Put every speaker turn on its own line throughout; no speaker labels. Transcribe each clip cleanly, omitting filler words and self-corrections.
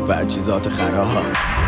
فرچیزات خراب،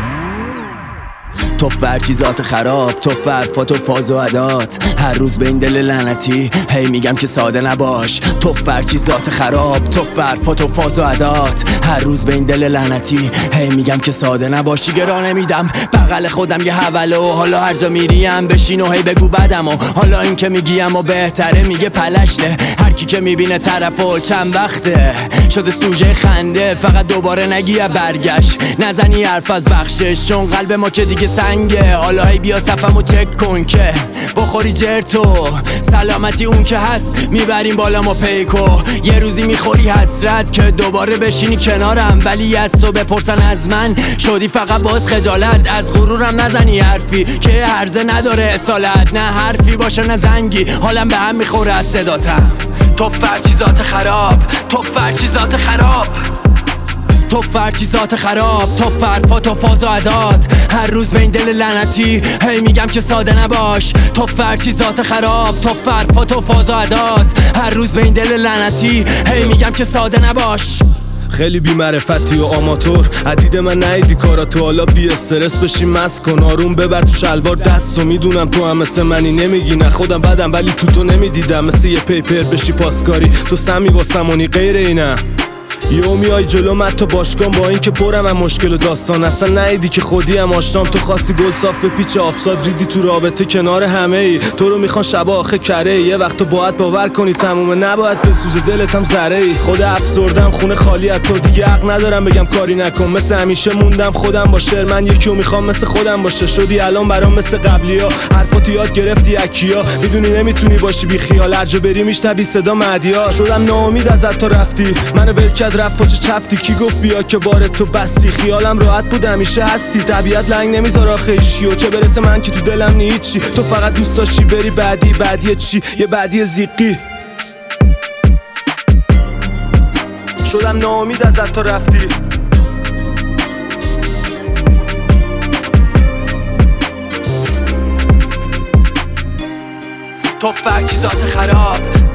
تو فرچیزات خراب، تو فرفات و فاز و عدات. هر روز به این دل لعنتی هی میگم که ساده نباش. تو فرچیزات خراب، تو فرفات و فاز و عدات. هر روز به این دل لعنتی هی میگم که ساده نباش. جیگرا نمیدم بغل خودم یه حوله و حالا هر جا میریم بشین و هی بگو بدم و حالا این که میگیم و بهتره میگه پلشته. هر کی که میبینه طرفو چند وقته شده سوژه خنده، فقط دوباره نگی برگشت نزنی حرف از بخشش، چون قلب ما که دیگه سنگه. حالا هی بیا صفمو چک کن که بخوری جرتو، سلامتی اون که هست میبریم بالا ما پیکو. یه روزی میخوری حسرت که دوباره بشینی کنارم، ولی از تو بپرسن از من شدی فقط باز خجالت. از غرورم نزنی حرفی که عرضه نداره اصالت، نه حرفی باشه نه زنگی حالم به هم میخوره از صداتم. تو فرچیزات خراب، تو فرچیزات خراب، تو فرچیزات خراب، تو فرفات و فاز و عدات. هر روز به این دل لعنتی هی میگم که ساده نباش. تو فرچیزات خراب، تو فرفات و فاز و عدات. هر روز به این دل لعنتی هی میگم که ساده نباش.
خیلی بی معرفتی و آماتور عدید من نیدی کاراتو، حالا بی استرس بشی مست کن آروم ببر تو شلوار دستو. میدونم تو هم مثل منی نمیگی نه خودم بدم، ولی تو نمیدیدم مثل یه پیپر بشی پاسکاری. تو سمی واسمونی غیر اینم یو میای جلو من تو باشگاه با این که پرم هم مشکل و داستان. اصلا نیدی که خودی هم آشنام، تو خواستی گل صاف پیچ آفساد ریدی تو رابطه کنار همه ای. تو رو میخوان شبا آخه کره، یه وقت تو باید باور کنی تمومه نباید بسوزه دلت هم ذره ای. خود افسردم خونه خالی از تو دیگه حق ندارم بگم کاری نکن. مثل همیشه موندم خودم با شعر، من یکیو میخوام مثل خودم باشه. شدی الان برام مثل قبلیا، حرفاتو یاد گرفتی اکیا. میدونی نمیتونی باشی بی خیال، هر جا بری میشنوی صدا مهدیا. شدم ناامید ازت تو رفتی، منو ول کرد رفت و چه چفتی. کی گفت بیا که بار تو بستی، خیالم راحت بود همیشه هستی. طبیعت لنگ نمیذاره آخه ایشیو، چه برسه من که تو دلم نیچی. تو فقط دوست داشتی بری بعدی چی، یه بعدی زیقی. شدم ناامید ازت تو رفتی.
تو فرچیزات خراب،